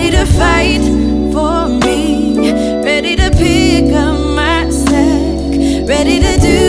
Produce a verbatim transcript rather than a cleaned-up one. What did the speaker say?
ready to fight for me, ready to pick up my slack, ready to do